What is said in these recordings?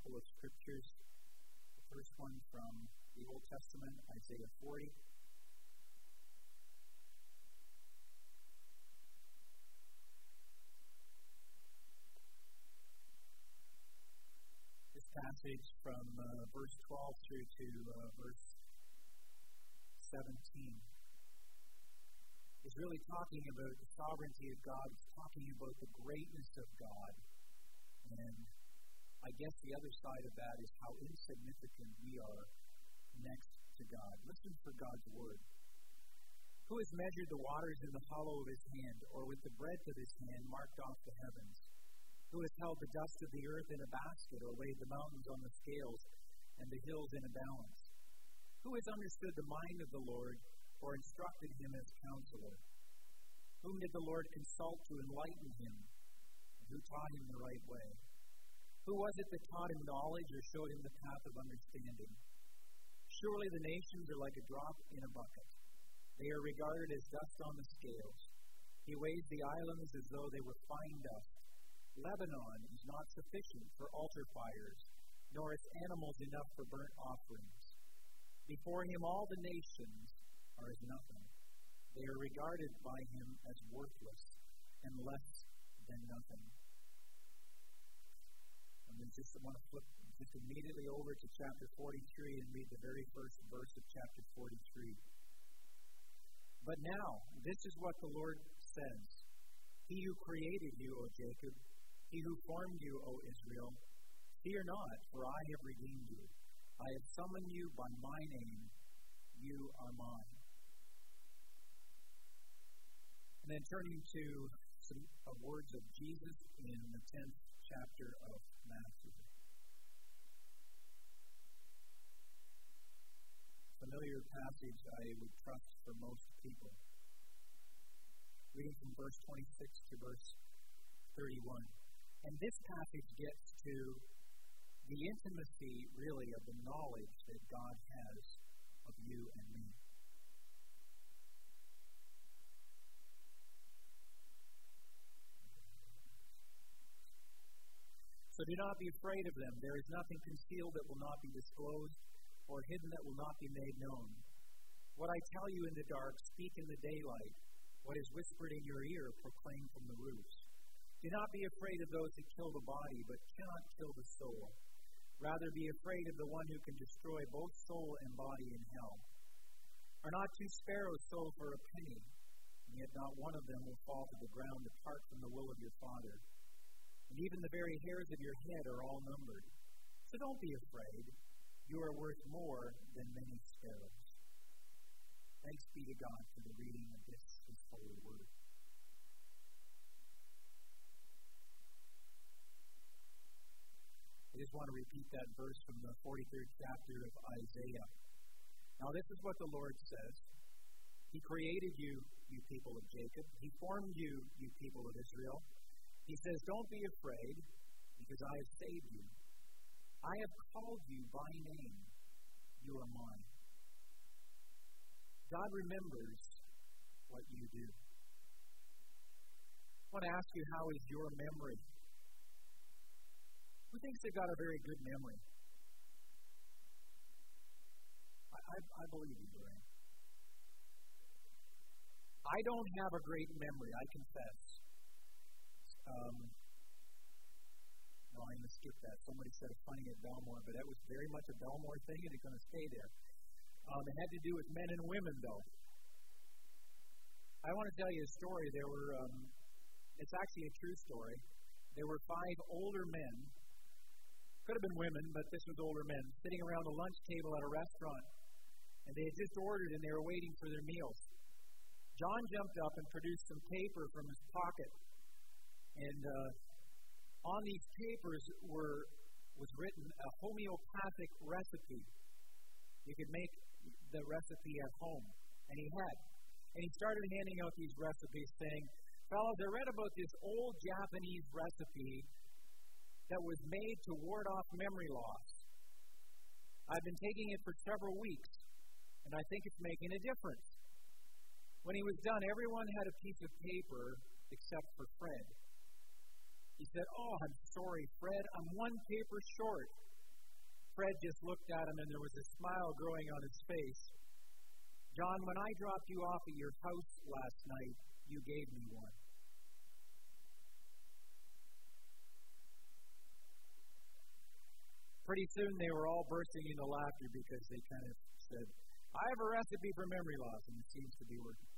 couple of scriptures. The first one from the Old Testament, Isaiah 40. This passage from verse 12 through to verse 17 is really talking about the sovereignty of God. It's talking about the greatness of God. And I guess the other side of that is how insignificant we are next to God. Listen for God's word. Who has measured the waters in the hollow of his hand, or with the breadth of his hand marked off the heavens? Who has held the dust of the earth in a basket, or weighed the mountains on the scales and the hills in a balance? Who has understood the mind of the Lord, or instructed him as counselor? Whom did the Lord consult to enlighten him? And who taught him the right way? Who was it that taught him knowledge, or showed him the path of understanding? Surely the nations are like a drop in a bucket. They are regarded as dust on the scales. He weighs the islands as though they were fine dust. Lebanon is not sufficient for altar fires, nor its animals enough for burnt offerings. Before him all the nations are as nothing. They are regarded by him as worthless and less than nothing. And I just want to flip just immediately over to chapter 43 and read the very first verse of chapter 43. But now, this is what the Lord says. He who created you, O Jacob, he who formed you, O Israel, fear not, for I have redeemed you. I have summoned you by my name. You are mine. And then turning to some words of Jesus in the 10th chapter of Matthew. Familiar passage, I would trust, for most people. Reading from verse 26 to verse 31. And this passage gets to the intimacy, really, of the knowledge that God has of you and me. So do not be afraid of them. There is nothing concealed that will not be disclosed, or hidden that will not be made known. What I tell you in the dark, speak in the daylight. What is whispered in your ear, proclaim from the roofs. Do not be afraid of those who kill the body, but cannot kill the soul. Rather be afraid of the one who can destroy both soul and body in hell. Are not two sparrows sold for a penny, and yet not one of them will fall to the ground apart from the will of your Father? And even the very hairs of your head are all numbered. So don't be afraid. You are worth more than many sparrows. Thanks be to God for the reading of this His holy word. I just want to repeat that verse from the 43rd chapter of Isaiah. Now this is what the Lord says. He created you, you people of Jacob. He formed you, you people of Israel. He says, don't be afraid, because I have saved you. I have called you by name. You are mine. God remembers what you do. I want to ask you, how is your memory? Who thinks they've got a very good memory? I believe you, Brian. I don't have a great memory, I confess. No, I'm going to skip that. Somebody said a funny at Belmore, but that was very much a Belmore thing, and it's going to stay there. It had to do with men and women, though. I want to tell you a story. It's actually a true story. There were 5 older men, could have been women, but this was older men, sitting around a lunch table at a restaurant, and they had just ordered, and they were waiting for their meals. John jumped up and produced some paper from his pocket, and on these papers was written a homeopathic recipe. You could make the recipe at home, and he had. And he started handing out these recipes, saying, fellows, I read about this old Japanese recipe that was made to ward off memory loss. I've been taking it for several weeks, and I think it's making a difference. When he was done, everyone had a piece of paper except for Fred. He said, oh, I'm sorry, Fred. I'm 1 paper short. Fred just looked at him and there was a smile growing on his face. John, when I dropped you off at your house last night, you gave me one. Pretty soon they were all bursting into laughter because they kind of said, I have a recipe for memory loss, and it seems to be working.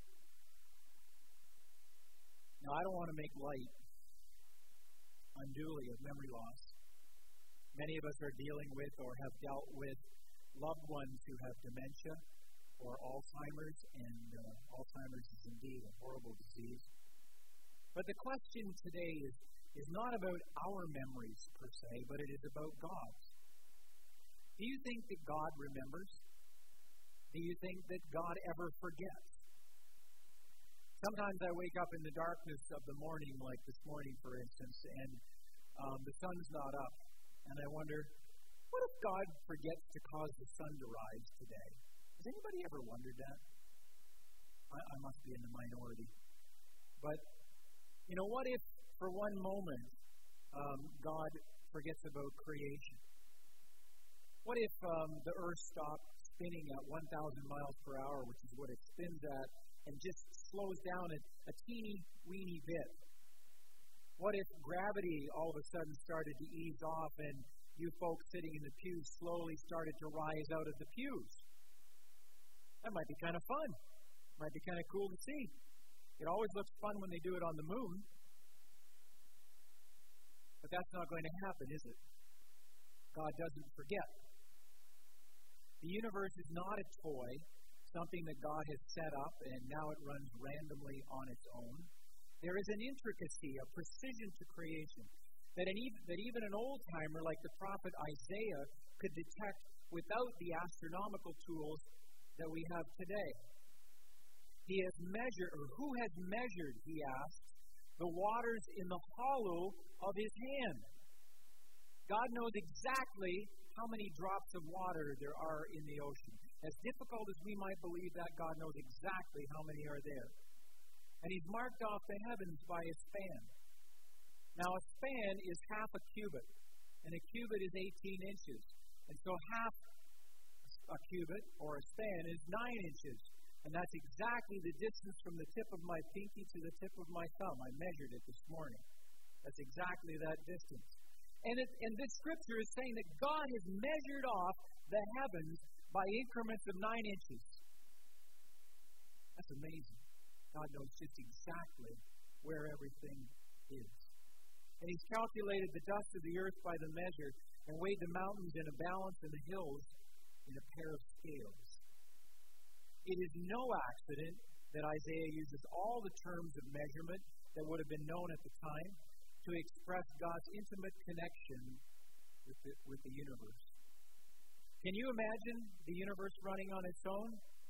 Now, I don't want to make light unduly of memory loss. Many of us are dealing with or have dealt with loved ones who have dementia or Alzheimer's, and Alzheimer's is indeed a horrible disease. But the question today is not about our memories per se, but it is about God's. Do you think that God remembers? Do you think that God ever forgets? Sometimes I wake up in the darkness of the morning, like this morning, for instance, and the sun's not up. And I wonder, what if God forgets to cause the sun to rise today? Has anybody ever wondered that? I must be in the minority. But, what if for one moment God forgets about creation? What if the earth stopped spinning at 1,000 miles per hour, which is what it spins at, and just slows down a teeny weeny bit? What if gravity all of a sudden started to ease off and you folks sitting in the pews slowly started to rise out of the pews? That might be kind of fun. Might be kind of cool to see. It always looks fun when they do it on the moon. But that's not going to happen, is it? God doesn't forget. The universe is not a toy, something that God has set up and now it runs randomly on its own. There is an intricacy, a precision to creation that even an old-timer like the prophet Isaiah could detect without the astronomical tools that we have today. He has measured, or who has measured, he asks, the waters in the hollow of his hand. God knows exactly how many drops of water there are in the ocean. As difficult as we might believe that, God knows exactly how many are there. And he's marked off the heavens by a span. Now, a span is half a cubit, and a cubit is 18 inches. And so half a cubit, or a span, is 9 inches. And that's exactly the distance from the tip of my pinky to the tip of my thumb. I measured it this morning. That's exactly that distance. And this scripture is saying that God has measured off the heavens by increments of 9 inches. That's amazing. God knows just exactly where everything is. And he's calculated the dust of the earth by the measure and weighed the mountains in a balance and the hills in a pair of scales. It is no accident that Isaiah uses all the terms of measurement that would have been known at the time to express God's intimate connection with the universe. Can you imagine the universe running on its own?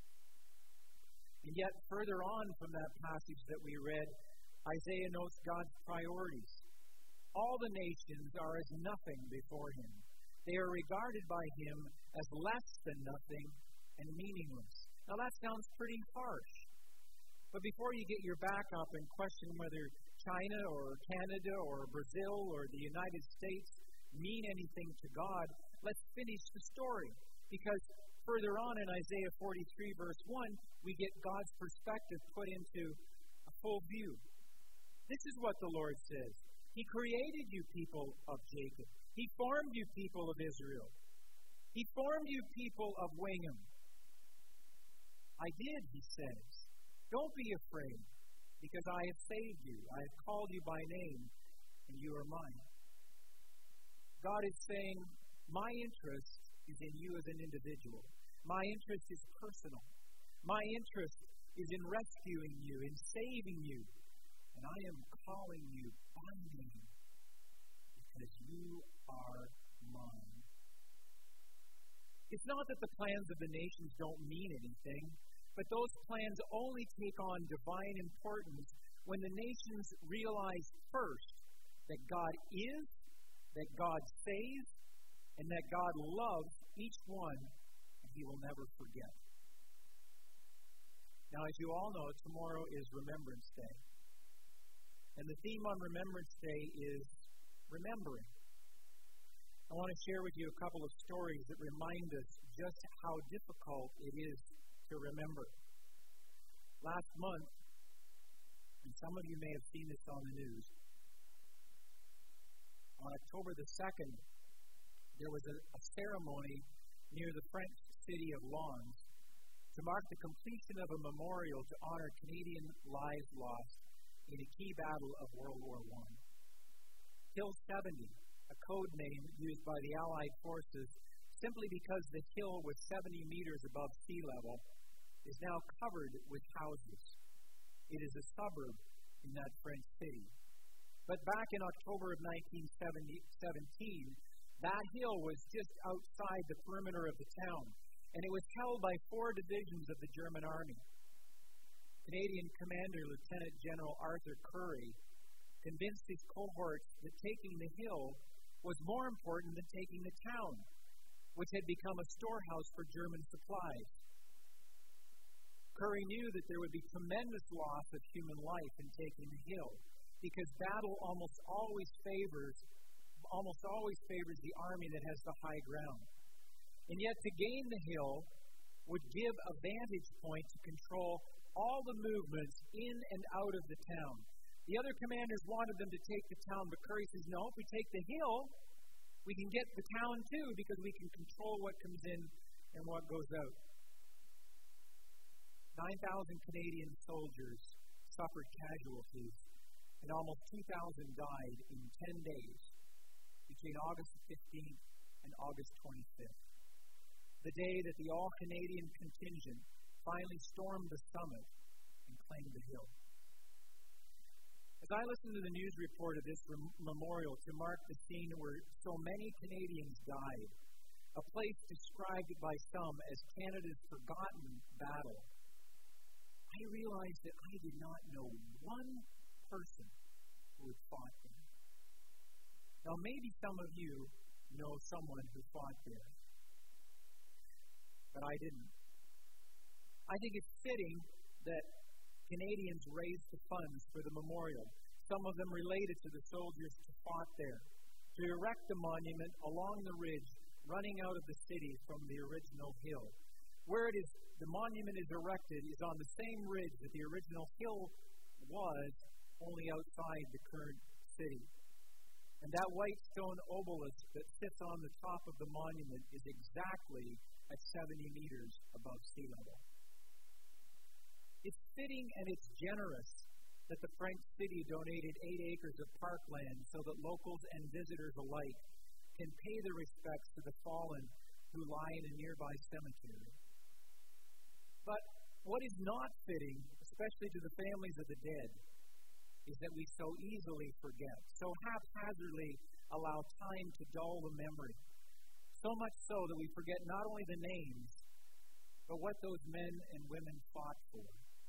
And yet, further on from that passage that we read, Isaiah notes God's priorities. All the nations are as nothing before him. They are regarded by him as less than nothing and meaningless. Now, that sounds pretty harsh. But before you get your back up and question whether China or Canada or Brazil or the United States mean anything to God, let's finish the story. Because further on in Isaiah 43, verse 1, we get God's perspective put into a full view. This is what the Lord says. He created you, people of Jacob. He formed you, people of Israel. He formed you, people of Wingham. I did, he says. Don't be afraid, because I have saved you. I have called you by name, and you are mine. God is saying, my interest is in you as an individual. My interest is personal. My interest is in rescuing you, in saving you. And I am calling you by name, because you are mine. It's not that the plans of the nations don't mean anything, but those plans only take on divine importance when the nations realize first that God is, that God saves, and that God loves each one, and he will never forget. Now, as you all know, tomorrow is Remembrance Day. And the theme on Remembrance Day is remembering. I want to share with you a couple of stories that remind us just how difficult it is to remember. Last month, and some of you may have seen this on the news, on October the 2nd, there was a ceremony near the French city of Lens to mark the completion of a memorial to honor Canadian lives lost in a key battle of World War I. Hill 70, a code name used by the Allied forces simply because the hill was 70 meters above sea level, is now covered with houses. It is a suburb in that French city. But back in October of 1917, that hill was just outside the perimeter of the town, and it was held by 4 divisions of the German Army. Canadian Commander Lieutenant General Arthur Currie convinced his cohorts that taking the hill was more important than taking the town, which had become a storehouse for German supplies. Currie knew that there would be tremendous loss of human life in taking the hill, because battle almost always favors the army that has the high ground. And yet to gain the hill would give a vantage point to control all the movements in and out of the town. The other commanders wanted them to take the town, but Currie says, no, if we take the hill, we can get the town too, because we can control what comes in and what goes out. 9,000 Canadian soldiers suffered casualties, and almost 2,000 died in 10 days between August 15th and August 25th, the day that the all-Canadian contingent finally stormed the summit and claimed the hill. As I listened to the news report of this memorial to mark the scene where so many Canadians died, a place described by some as Canada's forgotten battle, I realized that I did not know one person who had fought there. Now, maybe some of you know someone who fought there, but I didn't. I think it's fitting that Canadians raised the funds for the memorial, some of them related to the soldiers who fought there, to erect a monument along the ridge running out of the city from the original hill. Where the monument is erected is on the same ridge that the original hill was, only outside the current city. And that white stone obelisk that sits on the top of the monument is exactly at 70 meters above sea level. It's fitting and it's generous that the French city donated 8 acres of parkland so that locals and visitors alike can pay their respects to the fallen who lie in a nearby cemetery. But what is not fitting, especially to the families of the dead, is that we so easily forget, so haphazardly allow time to dull the memory, so much so that we forget not only the names, but what those men and women fought for.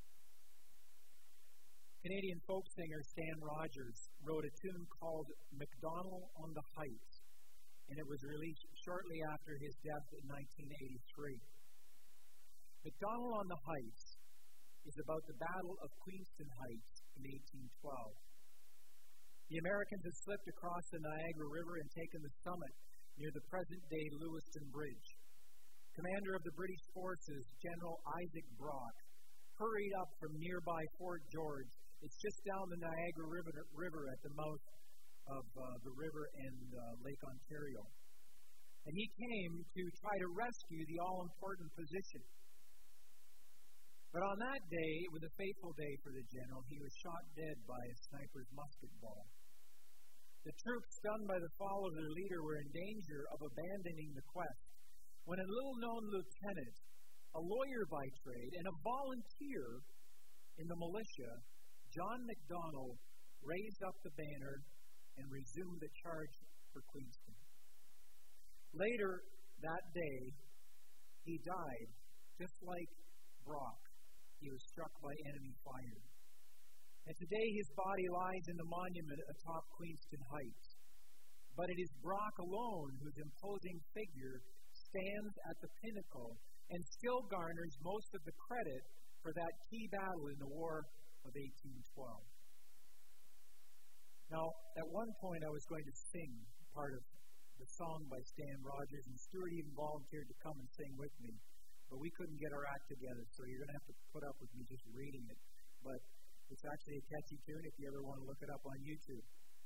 Canadian folk singer Stan Rogers wrote a tune called MacDonald on the Heights, and it was released shortly after his death in 1983. MacDonald on the Heights is about the Battle of Queenston Heights in 1812. The Americans had slipped across the Niagara River and taken the summit near the present-day Lewiston Bridge. Commander of the British forces, General Isaac Brock, hurried up from nearby Fort George. It's just down the Niagara River at the mouth of the river and Lake Ontario. And he came to try to rescue the all-important position. But on that day, it was a fateful day for the general. He was shot dead by a sniper's musket ball. The troops, stunned by the fall of their leader, were in danger of abandoning the quest, when a little-known lieutenant, a lawyer by trade, and a volunteer in the militia, John MacDonald, raised up the banner and resumed the charge for Queenston. Later that day, he died, just like Brock. He was struck by enemy fire. And today his body lies in the monument atop Queenston Heights. But it is Brock alone whose imposing figure stands at the pinnacle and still garners most of the credit for that key battle in the War of 1812. Now, at one point I was going to sing part of the song by Stan Rogers, and Stuart even volunteered to come and sing with me. But we couldn't get our act together, so you're going to have to put up with me just reading it. But it's actually a catchy tune if you ever want to look it up on YouTube.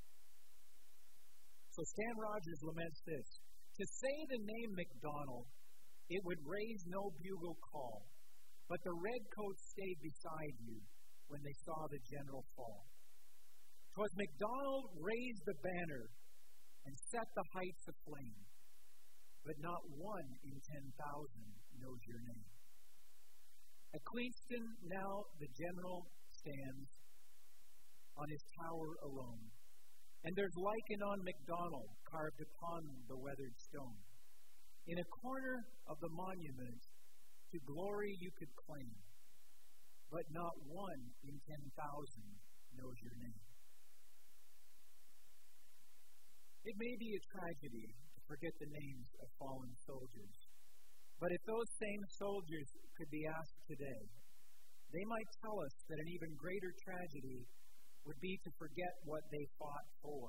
So Stan Rogers laments this: "To say the name MacDonald, it would raise no bugle call, but the redcoats stayed beside you when they saw the general fall. 'Twas MacDonald raised the banner and set the heights aflame, but not one in 10,000 knows your name. At Queenston now the general stands on his tower alone, and there's lichen on MacDonald carved upon the weathered stone. In a corner of the monument to glory you could claim, but not one in 10,000 knows your name." It may be a tragedy to forget the names of fallen soldiers, but if those same soldiers could be asked today, they might tell us that an even greater tragedy would be to forget what they fought for.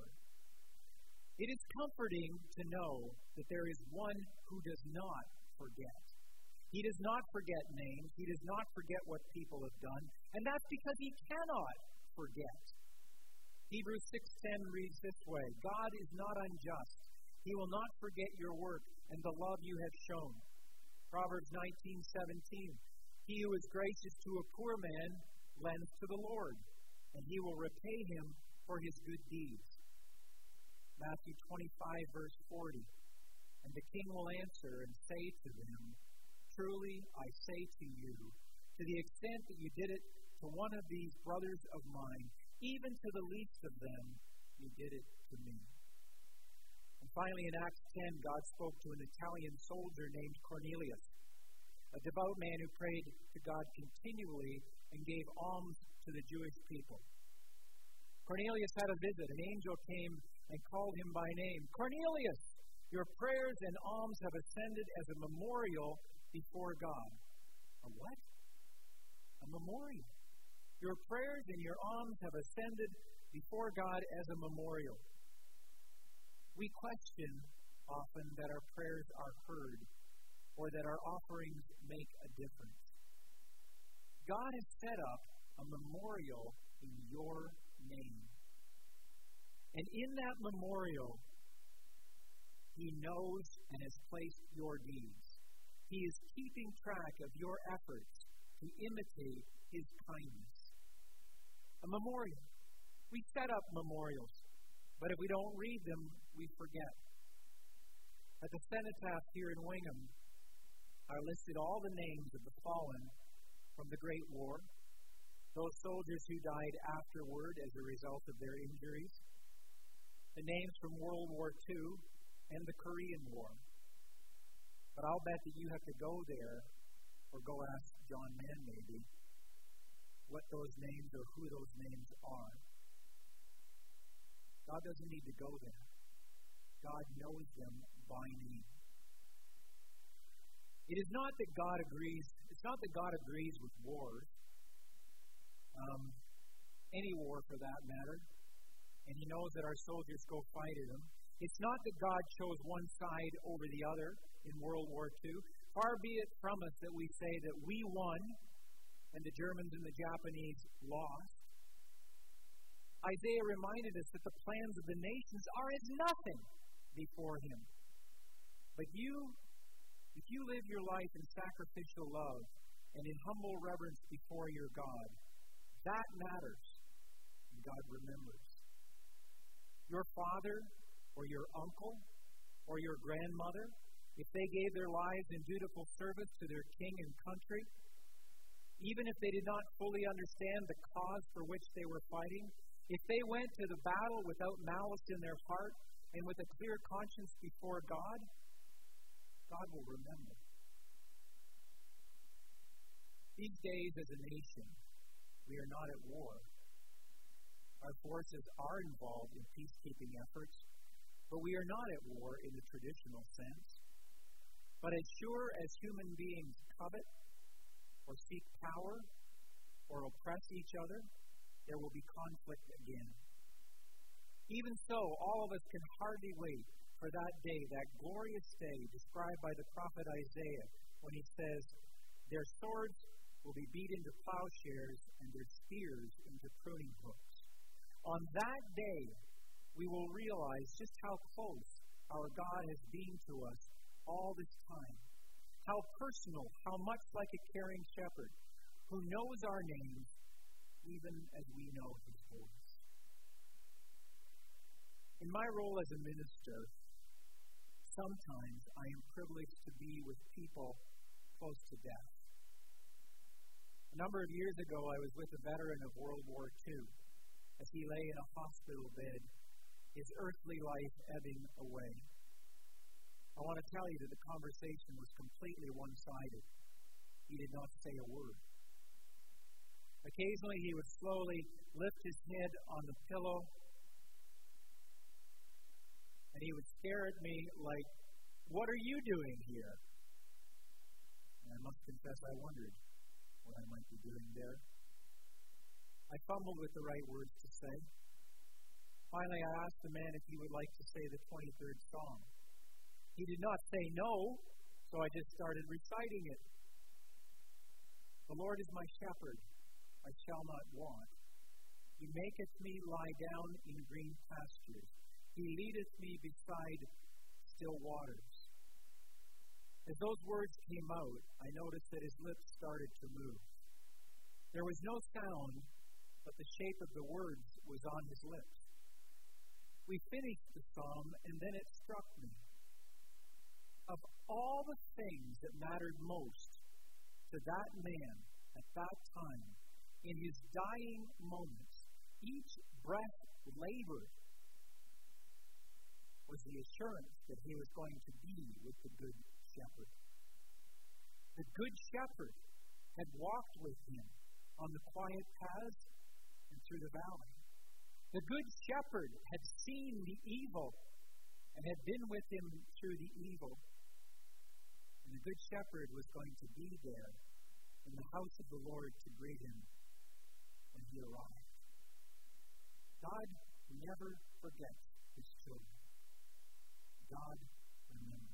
It is comforting to know that there is one who does not forget. He does not forget names. He does not forget what people have done, and that's because he cannot forget. Hebrews 6:10 reads this way: "God is not unjust. He will not forget your work and the love you have shown." Proverbs 19:17, "He who is gracious to a poor man lends to the Lord, and he will repay him for his good deeds." Matthew 25, verse 40, "And the king will answer and say to them, Truly I say to you, to the extent that you did it to one of these brothers of mine, even to the least of them, you did it to me." And finally, in Acts 10, God spoke to an Italian soldier named Cornelius, a devout man who prayed to God continually and gave alms to the Jewish people. Cornelius had a visit. An angel came and called him by name. "Cornelius, your prayers and alms have ascended as a memorial before God." A what? A memorial. "Your prayers and your alms have ascended before God as a memorial." We question often that our prayers are heard or that our offerings make a difference. God has set up a memorial in your name. And in that memorial, He knows and has placed your deeds. He is keeping track of your efforts to imitate His kindness. A memorial. We set up memorials, but if we don't read them, we forget. At the cenotaph here in Wingham are listed all the names of the fallen from the Great War, those soldiers who died afterward as a result of their injuries, the names from World War II and the Korean War. But I'll bet that you have to go there, or go ask John Mann maybe, what those names or who those names are. God doesn't need to go there. God knows them by name. It is not that God agrees. It's not that God agrees with wars, any war for that matter, and He knows that our soldiers go fight in them. It's not that God chose one side over the other in World War II. Far be it from us that we say that we won and the Germans and the Japanese lost. Isaiah reminded us that the plans of the nations are as nothing before Him. But if you live your life in sacrificial love and in humble reverence before your God, that matters, and God remembers. Your father or your uncle or your grandmother, if they gave their lives in dutiful service to their king and country, even if they did not fully understand the cause for which they were fighting, if they went to the battle without malice in their heart and with a clear conscience before God, God will remember. These days, as a nation, we are not at war. Our forces are involved in peacekeeping efforts, but we are not at war in the traditional sense. But as sure as human beings covet or seek power or oppress each other, there will be conflict again. Even so, all of us can hardly wait for that day, that glorious day described by the prophet Isaiah when he says, their swords will be beat into plowshares and their spears into pruning hooks. On that day, we will realize just how close our God has been to us all this time. How personal, how much like a caring shepherd who knows our names even as we know his voice. In my role as a minister, sometimes I am privileged to be with people close to death. A number of years ago, I was with a veteran of World War II as he lay in a hospital bed, his earthly life ebbing away. I want to tell you that the conversation was completely one-sided. He did not say a word. Occasionally, he would slowly lift his head on the pillow, and he would stare at me like, "What are you doing here?" And I must confess I wondered what I might be doing there. I fumbled with the right words to say. Finally, I asked the man if he would like to say the 23rd Psalm. He did not say no, so I just started reciting it. The Lord is my shepherd, I shall not want. He maketh me lie down in green pastures. He leadeth me beside still waters. As those words came out, I noticed that his lips started to move. There was no sound, but the shape of the words was on his lips. We finished the psalm, and then it struck me. Of all the things that mattered most to that man at that time, in his dying moments, each breath labored was the assurance that he was going to be with the Good Shepherd. The Good Shepherd had walked with him on the quiet paths and through the valley. The Good Shepherd had seen the evil and had been with him through the evil. And the Good Shepherd was going to be there in the house of the Lord to greet him when he arrived. God never forgets his children. God remembers.